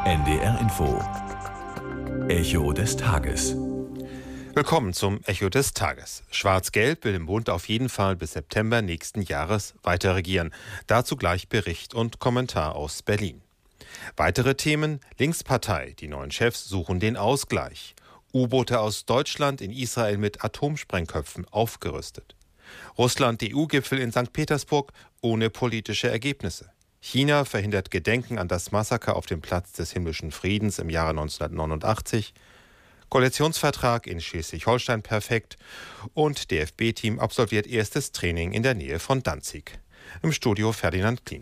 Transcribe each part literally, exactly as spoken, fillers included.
N D R Info. Echo des Tages. Willkommen zum Echo des Tages. Schwarz-Gelb will im Bund auf jeden Fall bis September nächsten Jahres weiter regieren. Dazu gleich Bericht und Kommentar aus Berlin. Weitere Themen: Linkspartei, die neuen Chefs suchen den Ausgleich. U-Boote aus Deutschland in Israel mit Atomsprengköpfen aufgerüstet. Russland-E U-Gipfel in Sankt Petersburg ohne politische Ergebnisse. China verhindert Gedenken an das Massaker auf dem Platz des Himmlischen Friedens im Jahre neunzehnhundertneunundachtzig. Koalitionsvertrag in Schleswig-Holstein perfekt und D F B-Team absolviert erstes Training in der Nähe von Danzig. Im Studio Ferdinand Klien.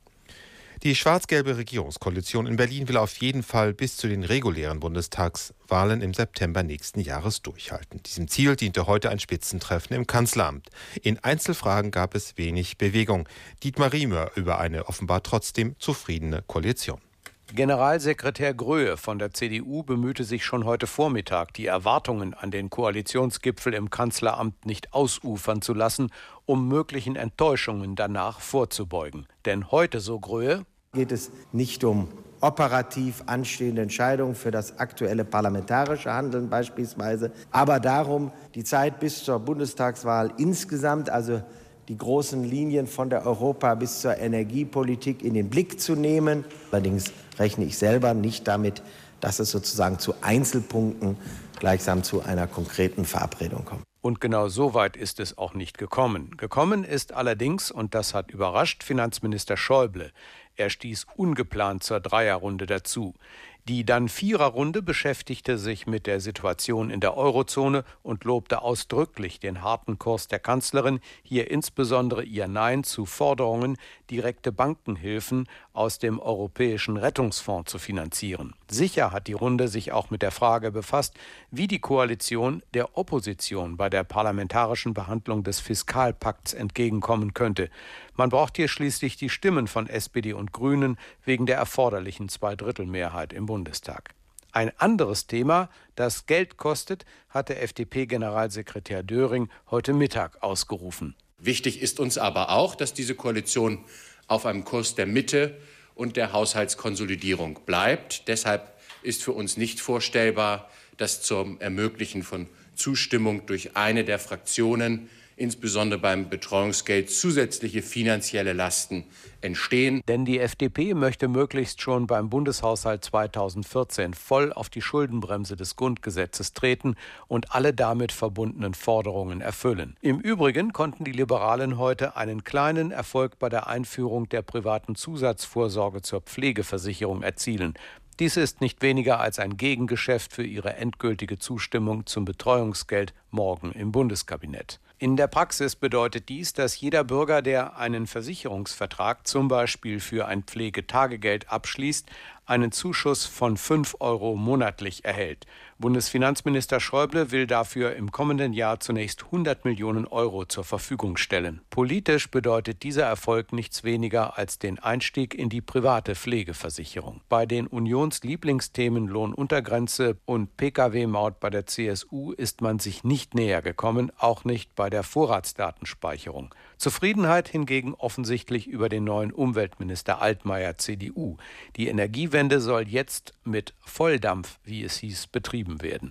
Die schwarz-gelbe Regierungskoalition in Berlin will auf jeden Fall bis zu den regulären Bundestagswahlen im September nächsten Jahres durchhalten. Diesem Ziel diente heute ein Spitzentreffen im Kanzleramt. In Einzelfragen gab es wenig Bewegung. Dietmar Riemer über eine offenbar trotzdem zufriedene Koalition. Generalsekretär Gröhe von der C D U bemühte sich schon heute Vormittag, die Erwartungen an den Koalitionsgipfel im Kanzleramt nicht ausufern zu lassen, um möglichen Enttäuschungen danach vorzubeugen. Denn heute, so Gröhe, geht es nicht um operativ anstehende Entscheidungen für das aktuelle parlamentarische Handeln beispielsweise, aber darum, die Zeit bis zur Bundestagswahl insgesamt, also die großen Linien von der Europa- bis zur Energiepolitik in den Blick zu nehmen. Allerdings rechne ich selber nicht damit, dass es sozusagen zu Einzelpunkten gleichsam zu einer konkreten Verabredung kommt. Und genau so weit ist es auch nicht gekommen. Gekommen ist allerdings, und das hat überrascht, Finanzminister Schäuble. Er stieß ungeplant zur Dreierrunde dazu. Die dann Viererrunde beschäftigte sich mit der Situation in der Eurozone und lobte ausdrücklich den harten Kurs der Kanzlerin, hier insbesondere ihr Nein zu Forderungen, direkte Bankenhilfen aus dem Europäischen Rettungsfonds zu finanzieren. Sicher hat die Runde sich auch mit der Frage befasst, wie die Koalition der Opposition bei der parlamentarischen Behandlung des Fiskalpakts entgegenkommen könnte. Man braucht hier schließlich die Stimmen von S P D und Grünen wegen der erforderlichen Zweidrittelmehrheit im Bundestag. Ein anderes Thema, das Geld kostet, hatte F D P-Generalsekretär Döring heute Mittag ausgerufen. Wichtig ist uns aber auch, dass diese Koalition auf einem Kurs der Mitte und der Haushaltskonsolidierung bleibt. Deshalb ist für uns nicht vorstellbar, dass zum Ermöglichen von Zustimmung durch eine der Fraktionen insbesondere beim Betreuungsgeld zusätzliche finanzielle Lasten entstehen. Denn die F D P möchte möglichst schon beim Bundeshaushalt zweitausendvierzehn voll auf die Schuldenbremse des Grundgesetzes treten und alle damit verbundenen Forderungen erfüllen. Im Übrigen konnten die Liberalen heute einen kleinen Erfolg bei der Einführung der privaten Zusatzvorsorge zur Pflegeversicherung erzielen. Dies ist nicht weniger als ein Gegengeschäft für ihre endgültige Zustimmung zum Betreuungsgeld morgen im Bundeskabinett. In der Praxis bedeutet dies, dass jeder Bürger, der einen Versicherungsvertrag zum Beispiel für ein Pflegetagegeld abschließt, einen Zuschuss von fünf Euro monatlich erhält. Bundesfinanzminister Schäuble will dafür im kommenden Jahr zunächst hundert Millionen Euro zur Verfügung stellen. Politisch bedeutet dieser Erfolg nichts weniger als den Einstieg in die private Pflegeversicherung. Bei den Unionslieblingsthemen Lohnuntergrenze und P K W-Maut bei der C S U ist man sich nicht näher gekommen, auch nicht bei der Vorratsdatenspeicherung. Zufriedenheit hingegen offensichtlich über den neuen Umweltminister Altmaier C D U. Die Energiewende soll jetzt mit Volldampf, wie es hieß, betrieben werden.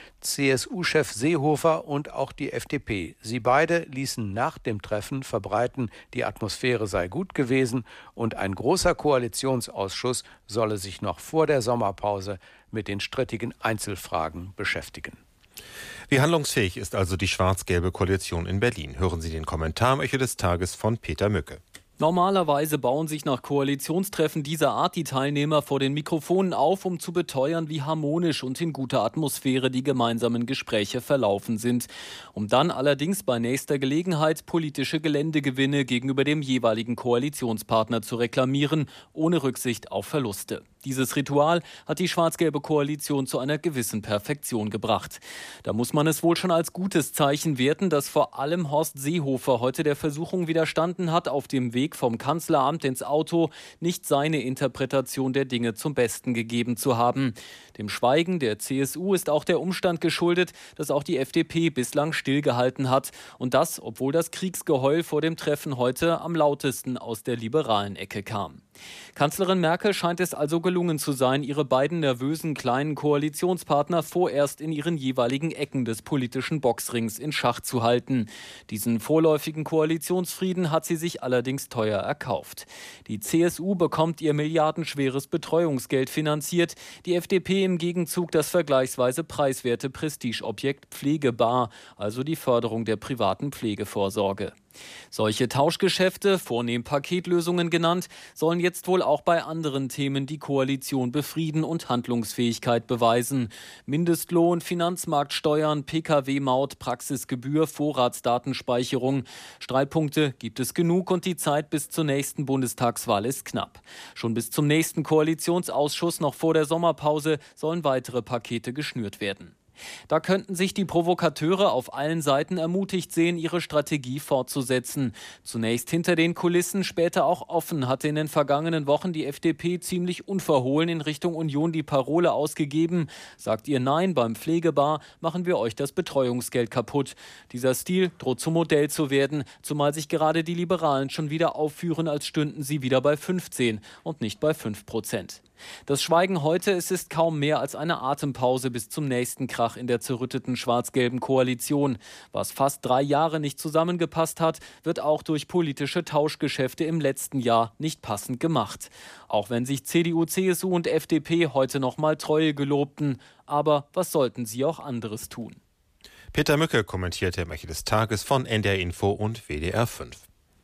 C S U-Chef Seehofer und auch die F D P. Sie beide ließen nach dem Treffen verbreiten, die Atmosphäre sei gut gewesen und ein großer Koalitionsausschuss solle sich noch vor der Sommerpause mit den strittigen Einzelfragen beschäftigen. Wie handlungsfähig ist also die schwarz-gelbe Koalition in Berlin? Hören Sie den Kommentar im Echo des Tages von Peter Mücke. Normalerweise bauen sich nach Koalitionstreffen dieser Art die Teilnehmer vor den Mikrofonen auf, um zu beteuern, wie harmonisch und in guter Atmosphäre die gemeinsamen Gespräche verlaufen sind. Um dann allerdings bei nächster Gelegenheit politische Geländegewinne gegenüber dem jeweiligen Koalitionspartner zu reklamieren, ohne Rücksicht auf Verluste. Dieses Ritual hat die schwarz-gelbe Koalition zu einer gewissen Perfektion gebracht. Da muss man es wohl schon als gutes Zeichen werten, dass vor allem Horst Seehofer heute der Versuchung widerstanden hat, auf dem Weg vom Kanzleramt ins Auto nicht seine Interpretation der Dinge zum Besten gegeben zu haben. Dem Schweigen der C S U ist auch der Umstand geschuldet, dass auch die F D P bislang stillgehalten hat. Und das, obwohl das Kriegsgeheul vor dem Treffen heute am lautesten aus der liberalen Ecke kam. Kanzlerin Merkel scheint es also gelungen zu sein, ihre beiden nervösen kleinen Koalitionspartner vorerst in ihren jeweiligen Ecken des politischen Boxrings in Schach zu halten. Diesen vorläufigen Koalitionsfrieden hat sie sich allerdings teuer erkauft. Die C S U bekommt ihr milliardenschweres Betreuungsgeld finanziert, die F D P im Gegenzug das vergleichsweise preiswerte Prestigeobjekt Pflegebar, also die Förderung der privaten Pflegevorsorge. Solche Tauschgeschäfte, vornehm Paketlösungen genannt, sollen jetzt wohl auch bei anderen Themen die Koalition befrieden und Handlungsfähigkeit beweisen. Mindestlohn, Finanzmarktsteuern, P K W-Maut, Praxisgebühr, Vorratsdatenspeicherung. Streitpunkte gibt es genug und die Zeit bis zur nächsten Bundestagswahl ist knapp. Schon bis zum nächsten Koalitionsausschuss noch vor der Sommerpause sollen weitere Pakete geschnürt werden. Da könnten sich die Provokateure auf allen Seiten ermutigt sehen, ihre Strategie fortzusetzen. Zunächst hinter den Kulissen, später auch offen hatte in den vergangenen Wochen die F D P ziemlich unverhohlen in Richtung Union die Parole ausgegeben. Sagt ihr Nein beim Pflegebar, machen wir euch das Betreuungsgeld kaputt. Dieser Stil droht zum Modell zu werden, zumal sich gerade die Liberalen schon wieder aufführen, als stünden sie wieder bei fünfzehn und nicht bei fünf Prozent. Das Schweigen heute, es ist kaum mehr als eine Atempause bis zum nächsten Krach in der zerrütteten schwarz-gelben Koalition. Was fast drei Jahre nicht zusammengepasst hat, wird auch durch politische Tauschgeschäfte im letzten Jahr nicht passend gemacht. Auch wenn sich C D U, C S U und F D P heute noch mal Treue gelobten. Aber was sollten sie auch anderes tun? Peter Mücke kommentierte im Echo des Tages von N D R Info und W D R fünf.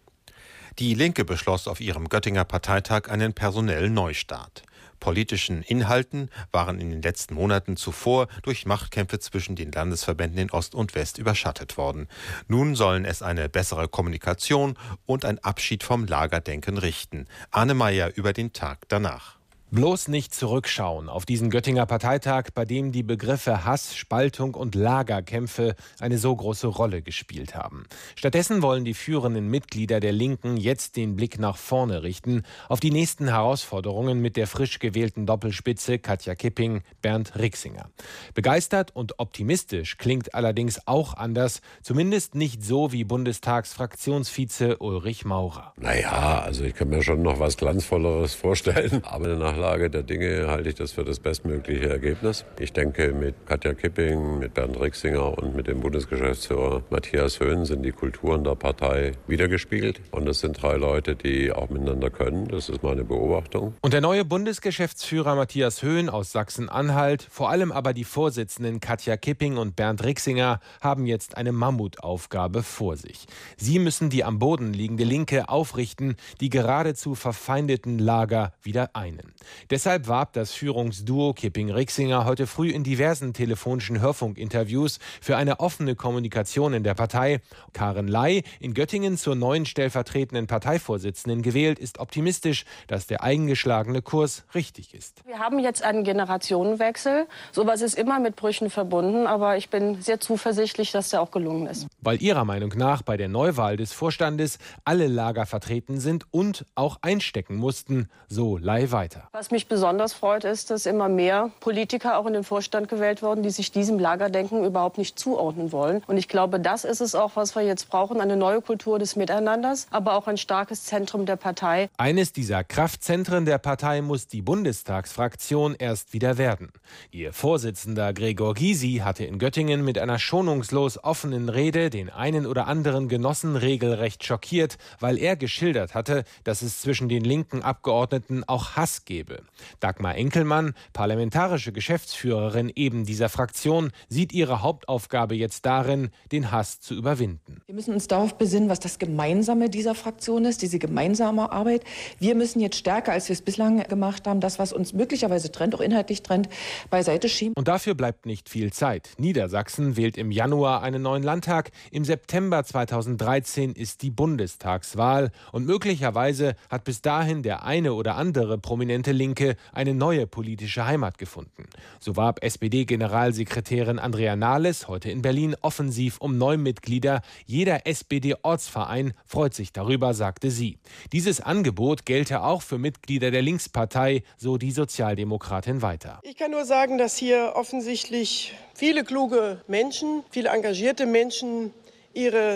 Die Linke beschloss auf ihrem Göttinger Parteitag einen personellen Neustart. Politischen Inhalten waren in den letzten Monaten zuvor durch Machtkämpfe zwischen den Landesverbänden in Ost und West überschattet worden. Nun sollen es eine bessere Kommunikation und ein Abschied vom Lagerdenken richten. Arne Meyer über den Tag danach. Bloß nicht zurückschauen auf diesen Göttinger Parteitag, bei dem die Begriffe Hass, Spaltung und Lagerkämpfe eine so große Rolle gespielt haben. Stattdessen wollen die führenden Mitglieder der Linken jetzt den Blick nach vorne richten, auf die nächsten Herausforderungen mit der frisch gewählten Doppelspitze Katja Kipping, Bernd Rixinger. Begeistert und optimistisch klingt allerdings auch anders, zumindest nicht so wie Bundestagsfraktionsvize Ulrich Maurer. Naja, also ich kann mir schon noch was Glanzvolleres vorstellen, aber nach Lage der Dinge halte ich das für das bestmögliche Ergebnis. Ich denke, mit Katja Kipping, mit Bernd Rixinger und mit dem Bundesgeschäftsführer Matthias Höhn sind die Kulturen der Partei wiedergespiegelt. Und es sind drei Leute, die auch miteinander können. Das ist meine Beobachtung. Und der neue Bundesgeschäftsführer Matthias Höhn aus Sachsen-Anhalt, vor allem aber die Vorsitzenden Katja Kipping und Bernd Rixinger, haben jetzt eine Mammutaufgabe vor sich. Sie müssen die am Boden liegende Linke aufrichten, die geradezu verfeindeten Lager wieder einen. Deshalb warb das Führungsduo Kipping-Rixinger heute früh in diversen telefonischen Hörfunkinterviews für eine offene Kommunikation in der Partei. Karin Ley, in Göttingen zur neuen stellvertretenden Parteivorsitzenden gewählt, ist optimistisch, dass der eingeschlagene Kurs richtig ist. Wir haben jetzt einen Generationenwechsel. Sowas ist immer mit Brüchen verbunden, aber ich bin sehr zuversichtlich, dass der auch gelungen ist. Weil ihrer Meinung nach bei der Neuwahl des Vorstandes alle Lager vertreten sind und auch einstecken mussten, so Ley weiter. Was mich besonders freut, ist, dass immer mehr Politiker auch in den Vorstand gewählt wurden, die sich diesem Lagerdenken überhaupt nicht zuordnen wollen. Und ich glaube, das ist es auch, was wir jetzt brauchen, eine neue Kultur des Miteinanders, aber auch ein starkes Zentrum der Partei. Eines dieser Kraftzentren der Partei muss die Bundestagsfraktion erst wieder werden. Ihr Vorsitzender Gregor Gysi hatte in Göttingen mit einer schonungslos offenen Rede den einen oder anderen Genossen regelrecht schockiert, weil er geschildert hatte, dass es zwischen den linken Abgeordneten auch Hass gebe. Dagmar Enkelmann, parlamentarische Geschäftsführerin eben dieser Fraktion, sieht ihre Hauptaufgabe jetzt darin, den Hass zu überwinden. Wir müssen uns darauf besinnen, was das Gemeinsame dieser Fraktion ist, diese gemeinsame Arbeit. Wir müssen jetzt stärker, als wir es bislang gemacht haben, das, was uns möglicherweise trennt, auch inhaltlich trennt, beiseite schieben. Und dafür bleibt nicht viel Zeit. Niedersachsen wählt im Januar einen neuen Landtag. Im September zweitausenddreizehn ist die Bundestagswahl. Und möglicherweise hat bis dahin der eine oder andere prominente Linke eine neue politische Heimat gefunden. So warb S P D-Generalsekretärin Andrea Nahles heute in Berlin offensiv um Neumitglieder. Jeder S P D-Ortsverein freut sich darüber, sagte sie. Dieses Angebot gelte auch für Mitglieder der Linkspartei, so die Sozialdemokratin weiter. Ich kann nur sagen, dass hier offensichtlich viele kluge Menschen, viele engagierte Menschen ihre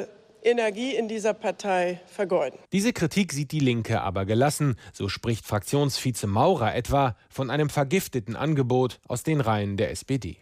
Energie in dieser Partei vergeuden. Diese Kritik sieht die Linke aber gelassen. So spricht Fraktionsvize Maurer etwa von einem vergifteten Angebot aus den Reihen der S P D.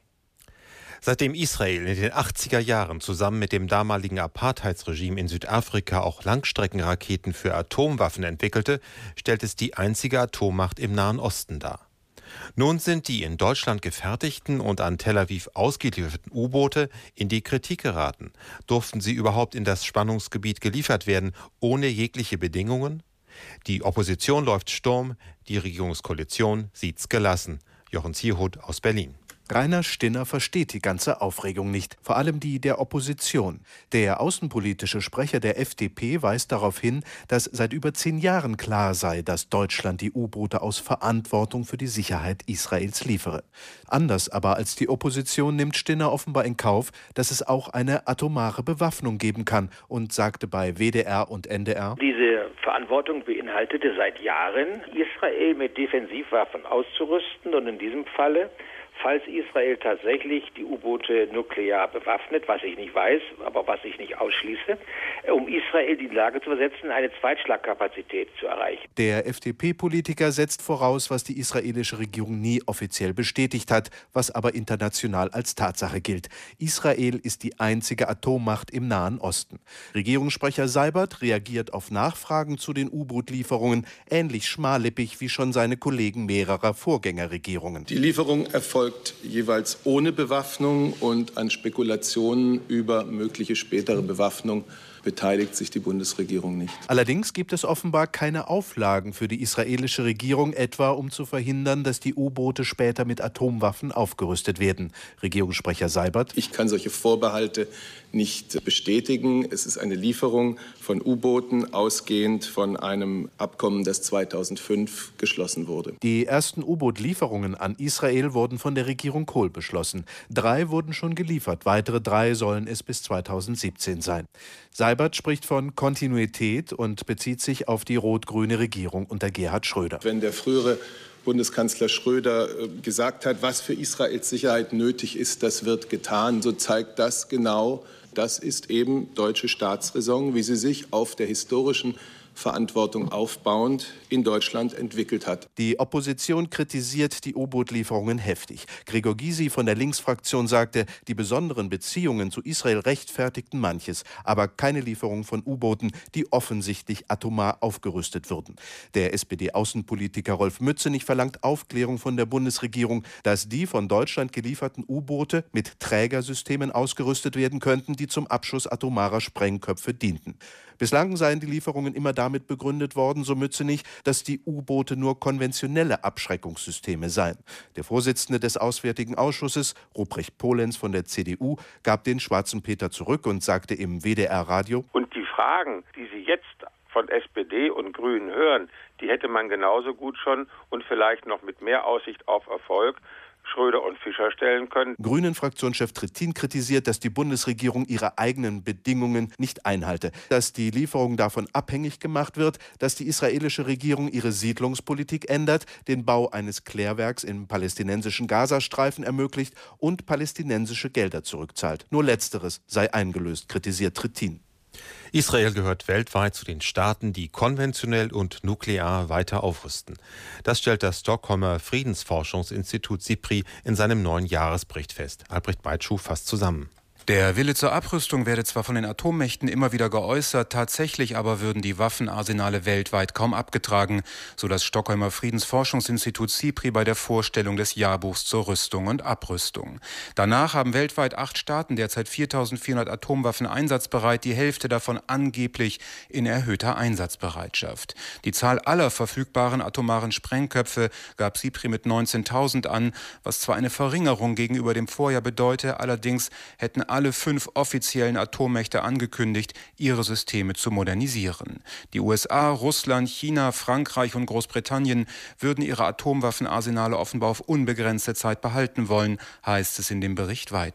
Seitdem Israel in den achtziger Jahren zusammen mit dem damaligen Apartheidsregime in Südafrika auch Langstreckenraketen für Atomwaffen entwickelte, stellt es die einzige Atommacht im Nahen Osten dar. Nun sind die in Deutschland gefertigten und an Tel Aviv ausgelieferten U-Boote in die Kritik geraten. Durften sie überhaupt in das Spannungsgebiet geliefert werden, ohne jegliche Bedingungen? Die Opposition läuft Sturm, die Regierungskoalition sieht's gelassen. Jochen Zierhut aus Berlin. Rainer Stinner versteht die ganze Aufregung nicht, vor allem die der Opposition. Der außenpolitische Sprecher der F D P weist darauf hin, dass seit über zehn Jahren klar sei, dass Deutschland die U-Boote aus Verantwortung für die Sicherheit Israels liefere. Anders aber als die Opposition nimmt Stinner offenbar in Kauf, dass es auch eine atomare Bewaffnung geben kann und sagte bei W D R und N D R: Diese Verantwortung beinhaltete seit Jahren, Israel mit Defensivwaffen auszurüsten und in diesem Falle, falls Israel tatsächlich die U-Boote nuklear bewaffnet, was ich nicht weiß, aber was ich nicht ausschließe, um Israel in die Lage zu versetzen, eine Zweitschlagkapazität zu erreichen. Der F D P-Politiker setzt voraus, was die israelische Regierung nie offiziell bestätigt hat, was aber international als Tatsache gilt. Israel ist die einzige Atommacht im Nahen Osten. Regierungssprecher Seibert reagiert auf Nachfragen zu den U-Boot-Lieferungen ähnlich schmallippig wie schon seine Kollegen mehrerer Vorgängerregierungen. Die Lieferung erfolgt jeweils ohne Bewaffnung und an Spekulationen über mögliche spätere Bewaffnung beteiligt sich die Bundesregierung nicht. Allerdings gibt es offenbar keine Auflagen für die israelische Regierung, etwa um zu verhindern, dass die U-Boote später mit Atomwaffen aufgerüstet werden. Regierungssprecher Seibert: Ich kann solche Vorbehalte nicht bestätigen. Es ist eine Lieferung von U-Booten, ausgehend von einem Abkommen, das zweitausendfünf geschlossen wurde. Die ersten U-Boot-Lieferungen an Israel wurden von der Regierung Kohl beschlossen. Drei wurden schon geliefert, weitere drei sollen es bis zweitausendsiebzehn sein. Seibert spricht von Kontinuität und bezieht sich auf die rot-grüne Regierung unter Gerhard Schröder. Wenn der frühere Bundeskanzler Schröder gesagt hat, was für Israels Sicherheit nötig ist, das wird getan, so zeigt das genau, das ist eben deutsche Staatsräson, wie sie sich auf der historischen Verantwortung aufbauend in Deutschland entwickelt hat. Die Opposition kritisiert die U-Boot-Lieferungen heftig. Gregor Gysi von der Linksfraktion sagte, die besonderen Beziehungen zu Israel rechtfertigten manches, aber keine Lieferung von U-Booten, die offensichtlich atomar aufgerüstet würden. Der S P D-Außenpolitiker Rolf Mützenich verlangt Aufklärung von der Bundesregierung, dass die von Deutschland gelieferten U-Boote mit Trägersystemen ausgerüstet werden könnten, die zum Abschuss atomarer Sprengköpfe dienten. Bislang seien die Lieferungen immer damit begründet worden, so Mützenich, dass die U-Boote nur konventionelle Abschreckungssysteme seien. Der Vorsitzende des Auswärtigen Ausschusses, Ruprecht Polenz von der C D U, gab den schwarzen Peter zurück und sagte im W D R-Radio: Und die Fragen, die Sie jetzt von S P D und Grünen hören, die hätte man genauso gut schon und vielleicht noch mit mehr Aussicht auf Erfolg Schröder und Fischer stellen können. Grünen-Fraktionschef Trittin kritisiert, dass die Bundesregierung ihre eigenen Bedingungen nicht einhalte, dass die Lieferung davon abhängig gemacht wird, dass die israelische Regierung ihre Siedlungspolitik ändert, den Bau eines Klärwerks im palästinensischen Gazastreifen ermöglicht und palästinensische Gelder zurückzahlt. Nur Letzteres sei eingelöst, kritisiert Trittin. Israel gehört weltweit zu den Staaten, die konventionell und nuklear weiter aufrüsten. Das stellt das Stockholmer Friedensforschungsinstitut SIPRI in seinem neuen Jahresbericht fest. Albrecht Beitschuh fasst zusammen. Der Wille zur Abrüstung werde zwar von den Atommächten immer wieder geäußert, tatsächlich aber würden die Waffenarsenale weltweit kaum abgetragen, so das Stockholmer Friedensforschungsinstitut SIPRI bei der Vorstellung des Jahrbuchs zur Rüstung und Abrüstung. Danach haben weltweit acht Staaten derzeit viertausendvierhundert Atomwaffen einsatzbereit, die Hälfte davon angeblich in erhöhter Einsatzbereitschaft. Die Zahl aller verfügbaren atomaren Sprengköpfe gab SIPRI mit neunzehntausend an, was zwar eine Verringerung gegenüber dem Vorjahr bedeute, allerdings hätten alle fünf offiziellen Atommächte angekündigt, ihre Systeme zu modernisieren. Die U S A, Russland, China, Frankreich und Großbritannien würden ihre Atomwaffenarsenale offenbar auf unbegrenzte Zeit behalten wollen, heißt es in dem Bericht weiter.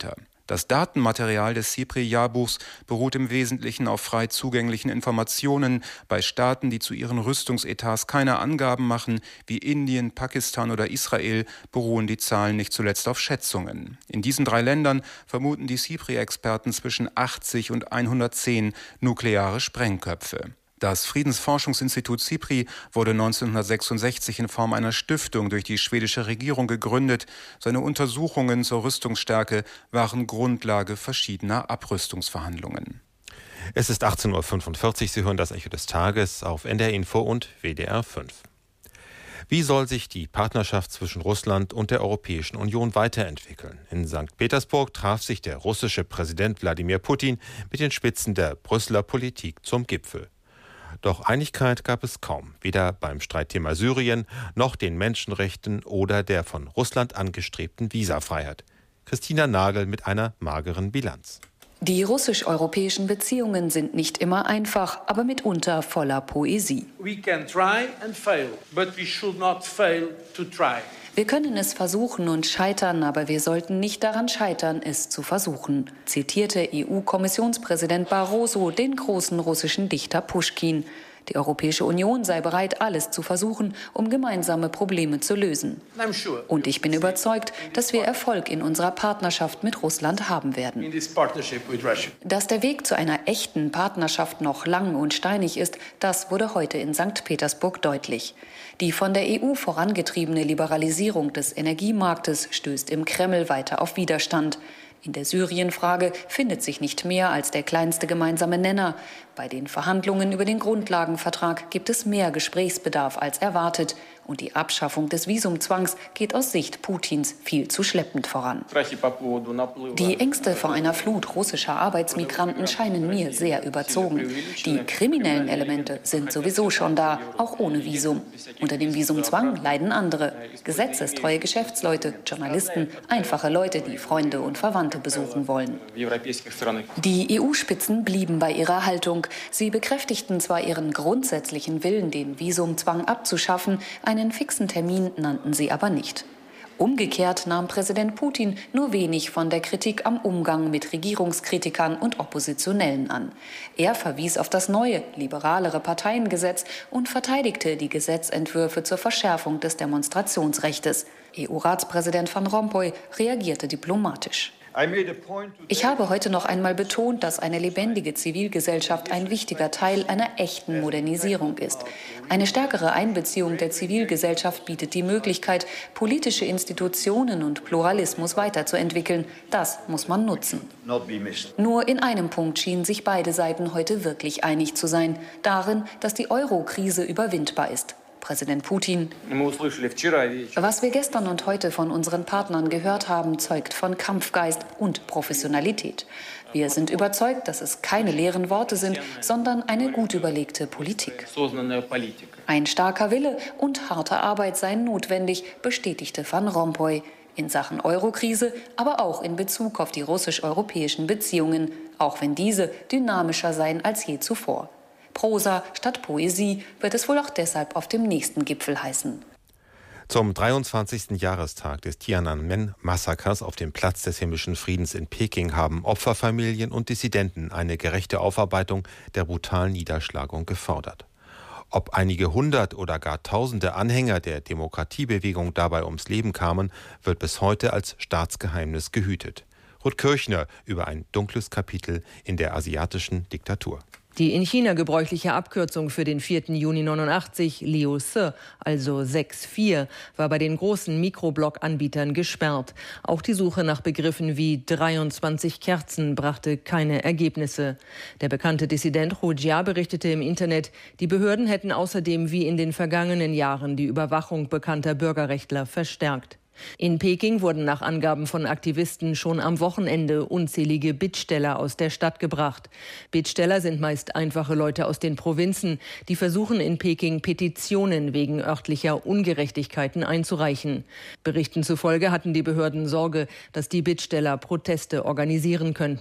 Das Datenmaterial des SIPRI-Jahrbuchs beruht im Wesentlichen auf frei zugänglichen Informationen. Bei Staaten, die zu ihren Rüstungsetats keine Angaben machen, wie Indien, Pakistan oder Israel, beruhen die Zahlen nicht zuletzt auf Schätzungen. In diesen drei Ländern vermuten die SIPRI-Experten zwischen achtzig und hundertzehn nukleare Sprengköpfe. Das Friedensforschungsinstitut SIPRI wurde neunzehnhundertsechsundsechzig in Form einer Stiftung durch die schwedische Regierung gegründet. Seine Untersuchungen zur Rüstungsstärke waren Grundlage verschiedener Abrüstungsverhandlungen. Es ist achtzehn Uhr fünfundvierzig. Sie hören das Echo des Tages auf N D R Info und W D R fünf. Wie soll sich die Partnerschaft zwischen Russland und der Europäischen Union weiterentwickeln? In Sankt Petersburg traf sich der russische Präsident Wladimir Putin mit den Spitzen der Brüsseler Politik zum Gipfel. Doch Einigkeit gab es kaum, weder beim Streitthema Syrien noch den Menschenrechten oder der von Russland angestrebten Visafreiheit. Christina Nagel mit einer mageren Bilanz. Die russisch-europäischen Beziehungen sind nicht immer einfach, aber mitunter voller Poesie. We can try and fail, but we should not fail to try. Wir können es versuchen und scheitern, aber wir sollten nicht daran scheitern, es zu versuchen, zitierte E U-Kommissionspräsident Barroso den großen russischen Dichter Puschkin. Die Europäische Union sei bereit, alles zu versuchen, um gemeinsame Probleme zu lösen. Und ich bin überzeugt, dass wir Erfolg in unserer Partnerschaft mit Russland haben werden. Dass der Weg zu einer echten Partnerschaft noch lang und steinig ist, das wurde heute in Sankt Petersburg deutlich. Die von der E U vorangetriebene Liberalisierung des Energiemarktes stößt im Kreml weiter auf Widerstand. In der Syrien-Frage findet sich nicht mehr als der kleinste gemeinsame Nenner. Bei den Verhandlungen über den Grundlagenvertrag gibt es mehr Gesprächsbedarf als erwartet. Und die Abschaffung des Visumzwangs geht aus Sicht Putins viel zu schleppend voran. Die Ängste vor einer Flut russischer Arbeitsmigranten scheinen mir sehr überzogen. Die kriminellen Elemente sind sowieso schon da, auch ohne Visum. Unter dem Visumzwang leiden andere. Gesetzestreue Geschäftsleute, Journalisten, einfache Leute, die Freunde und Verwandte besuchen wollen. Die E U-Spitzen blieben bei ihrer Haltung. Sie bekräftigten zwar ihren grundsätzlichen Willen, den Visumzwang abzuschaffen, einen fixen Termin nannten sie aber nicht. Umgekehrt nahm Präsident Putin nur wenig von der Kritik am Umgang mit Regierungskritikern und Oppositionellen an. Er verwies auf das neue, liberalere Parteiengesetz und verteidigte die Gesetzentwürfe zur Verschärfung des Demonstrationsrechtes. E U-Ratspräsident Van Rompuy reagierte diplomatisch. Ich habe heute noch einmal betont, dass eine lebendige Zivilgesellschaft ein wichtiger Teil einer echten Modernisierung ist. Eine stärkere Einbeziehung der Zivilgesellschaft bietet die Möglichkeit, politische Institutionen und Pluralismus weiterzuentwickeln. Das muss man nutzen. Nur in einem Punkt schienen sich beide Seiten heute wirklich einig zu sein, darin, dass die Euro-Krise überwindbar ist. Präsident Putin: Was wir gestern und heute von unseren Partnern gehört haben, zeugt von Kampfgeist und Professionalität. Wir sind überzeugt, dass es keine leeren Worte sind, sondern eine gut überlegte Politik. Ein starker Wille und harte Arbeit seien notwendig, bestätigte Van Rompuy. In Sachen Eurokrise, aber auch in Bezug auf die russisch-europäischen Beziehungen, auch wenn diese dynamischer seien als je zuvor. Prosa statt Poesie wird es wohl auch deshalb auf dem nächsten Gipfel heißen. Zum dreiundzwanzigsten Jahrestag des Tiananmen-Massakers auf dem Platz des himmlischen Friedens in Peking haben Opferfamilien und Dissidenten eine gerechte Aufarbeitung der brutalen Niederschlagung gefordert. Ob einige hundert oder gar tausende Anhänger der Demokratiebewegung dabei ums Leben kamen, wird bis heute als Staatsgeheimnis gehütet. Ruth Kirchner über ein dunkles Kapitel in der asiatischen Diktatur. Die in China gebräuchliche Abkürzung für den vierten Juni neunundachtzig, Liu Se, also sechs vier, war bei den großen Mikroblock-Anbietern gesperrt. Auch die Suche nach Begriffen wie dreiundzwanzig Kerzen brachte keine Ergebnisse. Der bekannte Dissident Hu Jia berichtete im Internet, die Behörden hätten außerdem wie in den vergangenen Jahren die Überwachung bekannter Bürgerrechtler verstärkt. In Peking wurden nach Angaben von Aktivisten schon am Wochenende unzählige Bittsteller aus der Stadt gebracht. Bittsteller sind meist einfache Leute aus den Provinzen, die versuchen in Peking Petitionen wegen örtlicher Ungerechtigkeiten einzureichen. Berichten zufolge hatten die Behörden Sorge, dass die Bittsteller Proteste organisieren könnten.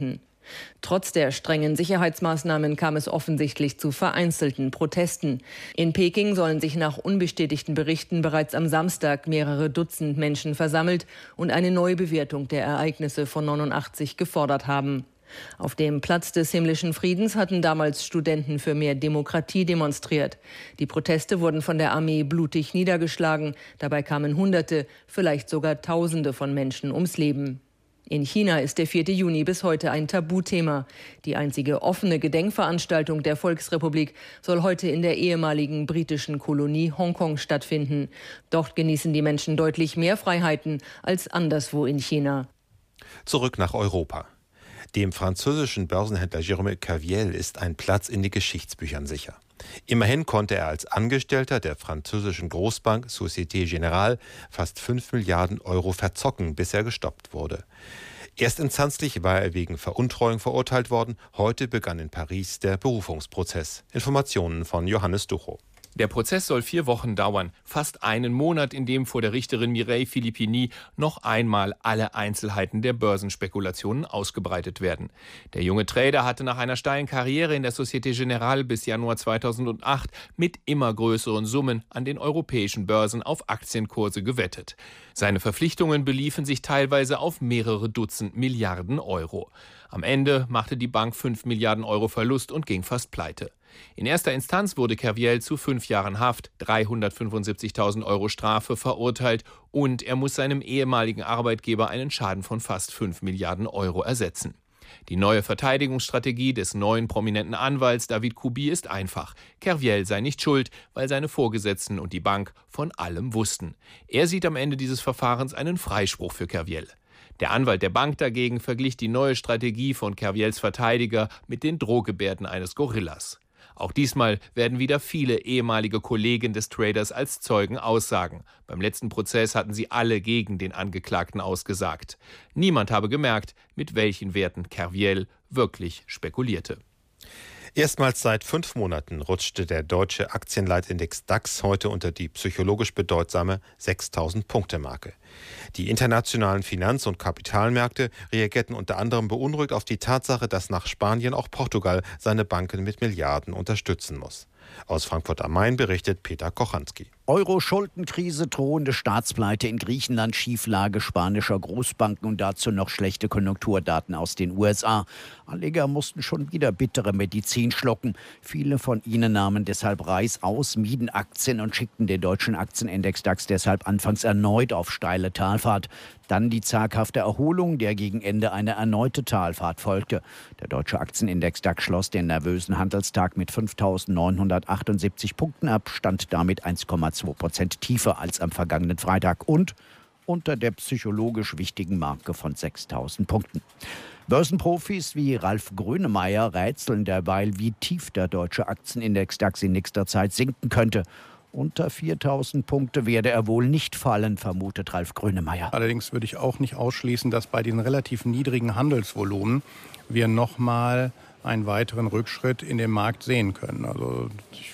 Trotz der strengen Sicherheitsmaßnahmen kam es offensichtlich zu vereinzelten Protesten. In Peking sollen sich nach unbestätigten Berichten bereits am Samstag mehrere Dutzend Menschen versammelt und eine Neubewertung der Ereignisse von neunundachtzig gefordert haben. Auf dem Platz des himmlischen Friedens hatten damals Studenten für mehr Demokratie demonstriert. Die Proteste wurden von der Armee blutig niedergeschlagen. Dabei kamen Hunderte, vielleicht sogar Tausende von Menschen ums Leben. In China ist der vierte Juni bis heute ein Tabuthema. Die einzige offene Gedenkveranstaltung der Volksrepublik soll heute in der ehemaligen britischen Kolonie Hongkong stattfinden. Dort genießen die Menschen deutlich mehr Freiheiten als anderswo in China. Zurück nach Europa. Dem französischen Börsenhändler Jérôme Kerviel ist ein Platz in den Geschichtsbüchern sicher. Immerhin konnte er als Angestellter der französischen Großbank Société Générale fast fünf Milliarden Euro verzocken, bis er gestoppt wurde. Erstinstanzlich war er wegen Veruntreuung verurteilt worden. Heute begann in Paris der Berufungsprozess. Informationen von Johannes Duchow. Der Prozess soll vier Wochen dauern, fast einen Monat, in dem vor der Richterin Mireille Filippini noch einmal alle Einzelheiten der Börsenspekulationen ausgebreitet werden. Der junge Trader hatte nach einer steilen Karriere in der Société Générale bis Januar zweitausendacht mit immer größeren Summen an den europäischen Börsen auf Aktienkurse gewettet. Seine Verpflichtungen beliefen sich teilweise auf mehrere Dutzend Milliarden Euro. Am Ende machte die Bank fünf Milliarden Euro Verlust und ging fast pleite. In erster Instanz wurde Kerviel zu fünf Jahren Haft, dreihundertfünfundsiebzigtausend Euro Strafe verurteilt und er muss seinem ehemaligen Arbeitgeber einen Schaden von fast fünf Milliarden Euro ersetzen. Die neue Verteidigungsstrategie des neuen prominenten Anwalts David Kubi ist einfach. Kerviel sei nicht schuld, weil seine Vorgesetzten und die Bank von allem wussten. Er sieht am Ende dieses Verfahrens einen Freispruch für Kerviel. Der Anwalt der Bank dagegen verglich die neue Strategie von Kerviels Verteidiger mit den Drohgebärden eines Gorillas. Auch diesmal werden wieder viele ehemalige Kollegen des Traders als Zeugen aussagen. Beim letzten Prozess hatten sie alle gegen den Angeklagten ausgesagt. Niemand habe gemerkt, mit welchen Werten Kerviel wirklich spekulierte. Erstmals seit fünf Monaten rutschte der deutsche Aktienleitindex DAX heute unter die psychologisch bedeutsame sechstausend-Punkte-Marke. Die internationalen Finanz- und Kapitalmärkte reagierten unter anderem beunruhigt auf die Tatsache, dass nach Spanien auch Portugal seine Banken mit Milliarden unterstützen muss. Aus Frankfurt am Main berichtet Peter Kochanski. Euro-Schuldenkrise, drohende Staatspleite in Griechenland, Schieflage spanischer Großbanken und dazu noch schlechte Konjunkturdaten aus den U S A. Anleger mussten schon wieder bittere Medizin schlucken. Viele von ihnen nahmen deshalb Reis aus, mieden Aktien und schickten den deutschen Aktienindex DAX deshalb anfangs erneut auf steile Talfahrt. Dann die zaghafte Erholung, der gegen Ende eine erneute Talfahrt folgte. Der deutsche Aktienindex DAX schloss den nervösen Handelstag mit fünftausendneunhundertachtundsiebzig Punkten ab, stand damit eins Komma zwei Prozent tiefer als am vergangenen Freitag und unter der psychologisch wichtigen Marke von sechstausend Punkten. Börsenprofis wie Ralf Grönemeyer rätseln derweil, wie tief der deutsche Aktienindex DAX in nächster Zeit sinken könnte. Unter viertausend Punkte werde er wohl nicht fallen, vermutet Ralf Grönemeyer. Allerdings würde ich auch nicht ausschließen, dass bei den relativ niedrigen Handelsvolumen wir nochmal einen weiteren Rückschritt in dem Markt sehen können. Also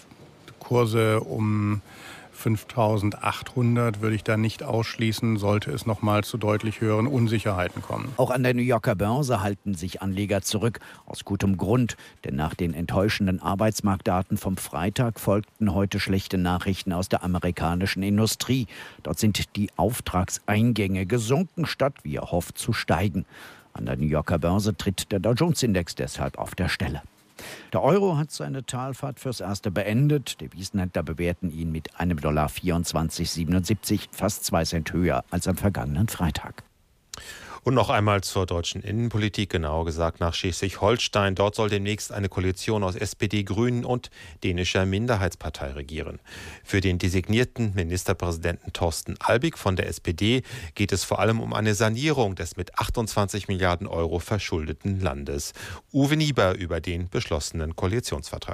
Kurse um fünftausendachthundert würde ich da nicht ausschließen, sollte es noch mal zu deutlich höheren Unsicherheiten kommen. Auch an der New Yorker Börse halten sich Anleger zurück. Aus gutem Grund, denn nach den enttäuschenden Arbeitsmarktdaten vom Freitag folgten heute schlechte Nachrichten aus der amerikanischen Industrie. Dort sind die Auftragseingänge gesunken, statt wie erhofft zu steigen. An der New Yorker Börse tritt der Dow Jones Index deshalb auf der Stelle. Der Euro hat seine Talfahrt fürs Erste beendet. Devisenhändler bewerten ihn mit einem Dollar vierundzwanzig Komma siebenundsiebzig, fast zwei Cent höher als am vergangenen Freitag. Und noch einmal zur deutschen Innenpolitik, genauer gesagt nach Schleswig-Holstein. Dort soll demnächst eine Koalition aus S P D, Grünen und dänischer Minderheitspartei regieren. Für den designierten Ministerpräsidenten Thorsten Albig von der S P D geht es vor allem um eine Sanierung des mit achtundzwanzig Milliarden Euro verschuldeten Landes. Uwe Nieber über den beschlossenen Koalitionsvertrag.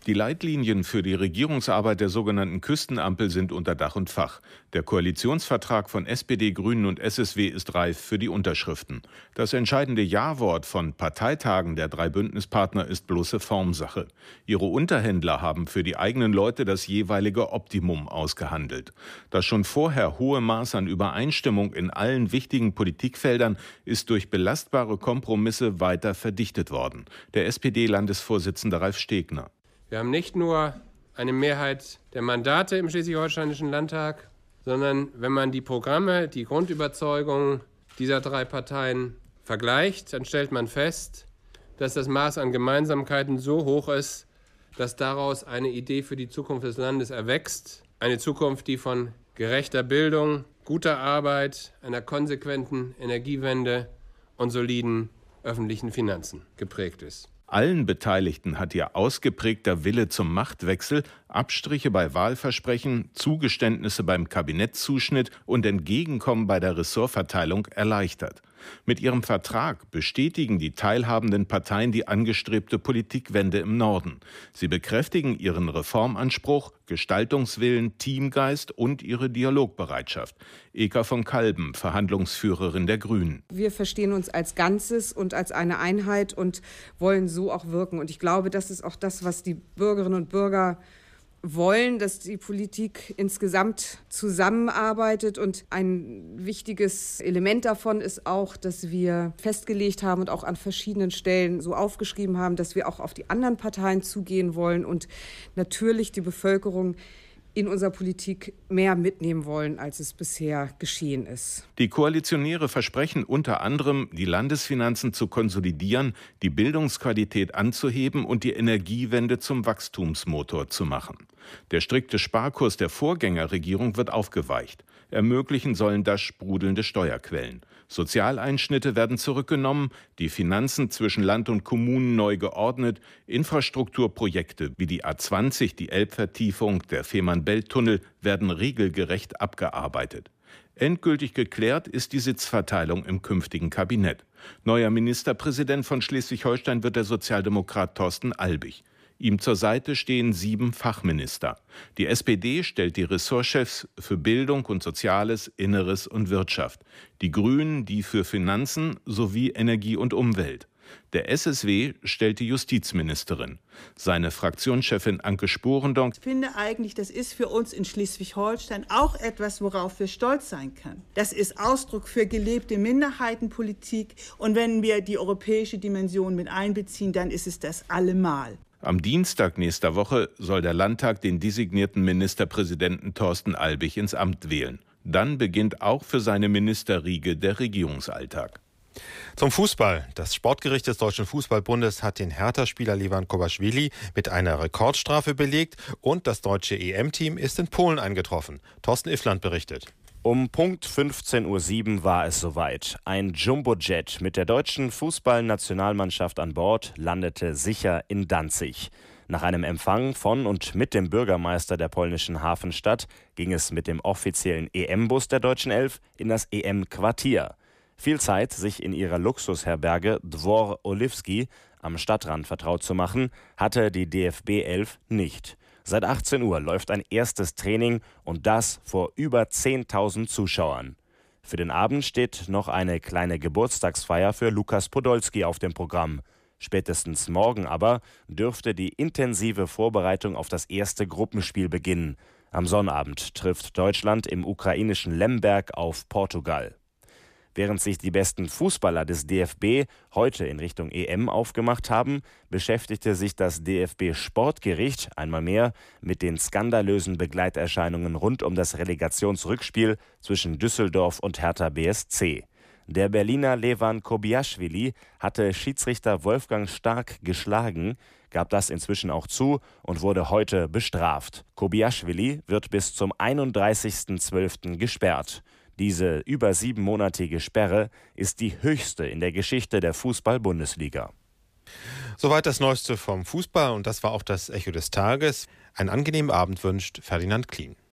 Die Leitlinien für die Regierungsarbeit der sogenannten Küstenampel sind unter Dach und Fach. Der Koalitionsvertrag von S P D, Grünen und S S W ist reif für die Unterschriften. Das entscheidende Ja-Wort von Parteitagen der drei Bündnispartner ist bloße Formsache. Ihre Unterhändler haben für die eigenen Leute das jeweilige Optimum ausgehandelt. Das schon vorher hohe Maß an Übereinstimmung in allen wichtigen Politikfeldern ist durch belastbare Kompromisse weiter verdichtet worden. Der S P D-Landesvorsitzende Ralf Stegner. Wir haben nicht nur eine Mehrheit der Mandate im Schleswig-Holsteinischen Landtag, sondern wenn man die Programme, die Grundüberzeugungen dieser drei Parteien vergleicht, dann stellt man fest, dass das Maß an Gemeinsamkeiten so hoch ist, dass daraus eine Idee für die Zukunft des Landes erwächst. Eine Zukunft, die von gerechter Bildung, guter Arbeit, einer konsequenten Energiewende und soliden öffentlichen Finanzen geprägt ist. Allen Beteiligten hat ihr ausgeprägter Wille zum Machtwechsel, Abstriche bei Wahlversprechen, Zugeständnisse beim Kabinettzuschnitt und Entgegenkommen bei der Ressortverteilung erleichtert. Mit ihrem Vertrag bestätigen die teilhabenden Parteien die angestrebte Politikwende im Norden. Sie bekräftigen ihren Reformanspruch, Gestaltungswillen, Teamgeist und ihre Dialogbereitschaft. Eka von Kalben, Verhandlungsführerin der Grünen. Wir verstehen uns als Ganzes und als eine Einheit und wollen so auch wirken. Und ich glaube, das ist auch das, was die Bürgerinnen und Bürger wollen, dass die Politik insgesamt zusammenarbeitet. Und ein wichtiges Element davon ist auch, dass wir festgelegt haben und auch an verschiedenen Stellen so aufgeschrieben haben, dass wir auch auf die anderen Parteien zugehen wollen und natürlich die Bevölkerung in unserer Politik mehr mitnehmen wollen, als es bisher geschehen ist. Die Koalitionäre versprechen unter anderem, die Landesfinanzen zu konsolidieren, die Bildungsqualität anzuheben und die Energiewende zum Wachstumsmotor zu machen. Der strikte Sparkurs der Vorgängerregierung wird aufgeweicht. Ermöglichen sollen das sprudelnde Steuerquellen. Sozialeinschnitte werden zurückgenommen, die Finanzen zwischen Land und Kommunen neu geordnet, Infrastrukturprojekte wie die A zwanzig, die Elbvertiefung, der Fehmarn-Belt-Tunnel werden regelgerecht abgearbeitet. Endgültig geklärt ist die Sitzverteilung im künftigen Kabinett. Neuer Ministerpräsident von Schleswig-Holstein wird der Sozialdemokrat Thorsten Albig. Ihm zur Seite stehen sieben Fachminister. Die S P D stellt die Ressortchefs für Bildung und Soziales, Inneres und Wirtschaft. Die Grünen die für Finanzen sowie Energie und Umwelt. Der S S W stellt die Justizministerin. Seine Fraktionschefin Anke Sporendonk: Ich finde eigentlich, das ist für uns in Schleswig-Holstein auch etwas, worauf wir stolz sein können. Das ist Ausdruck für gelebte Minderheitenpolitik. Und wenn wir die europäische Dimension mit einbeziehen, dann ist es das allemal. Am Dienstag nächster Woche soll der Landtag den designierten Ministerpräsidenten Thorsten Albig ins Amt wählen. Dann beginnt auch für seine Ministerriege der Regierungsalltag. Zum Fußball. Das Sportgericht des Deutschen Fußballbundes hat den Hertha-Spieler Levan Kobaschwili mit einer Rekordstrafe belegt und das deutsche E M-Team ist in Polen eingetroffen. Thorsten Iffland berichtet. Um Punkt fünfzehn Uhr sieben war es soweit. Ein Jumbojet mit der deutschen Fußballnationalmannschaft an Bord landete sicher in Danzig. Nach einem Empfang von und mit dem Bürgermeister der polnischen Hafenstadt ging es mit dem offiziellen E M-Bus der deutschen Elf in das E M-Quartier. Viel Zeit, sich in ihrer Luxusherberge Dwor Oliwski am Stadtrand vertraut zu machen, hatte die D F B elf nicht. Seit achtzehn Uhr läuft ein erstes Training und das vor über zehntausend Zuschauern. Für den Abend steht noch eine kleine Geburtstagsfeier für Lukas Podolski auf dem Programm. Spätestens morgen aber dürfte die intensive Vorbereitung auf das erste Gruppenspiel beginnen. Am Sonnabend trifft Deutschland im ukrainischen Lemberg auf Portugal. Während sich die besten Fußballer des D F B heute in Richtung E M aufgemacht haben, beschäftigte sich das D F B-Sportgericht einmal mehr mit den skandalösen Begleiterscheinungen rund um das Relegationsrückspiel zwischen Düsseldorf und Hertha B S C. Der Berliner Levan Kobiaschwili hatte Schiedsrichter Wolfgang Stark geschlagen, gab das inzwischen auch zu und wurde heute bestraft. Kobiaschwili wird bis zum einunddreißigsten zwölften gesperrt. Diese über siebenmonatige Sperre ist die höchste in der Geschichte der Fußball-Bundesliga. Soweit das Neueste vom Fußball und das war auch das Echo des Tages. Einen angenehmen Abend wünscht Ferdinand Klien.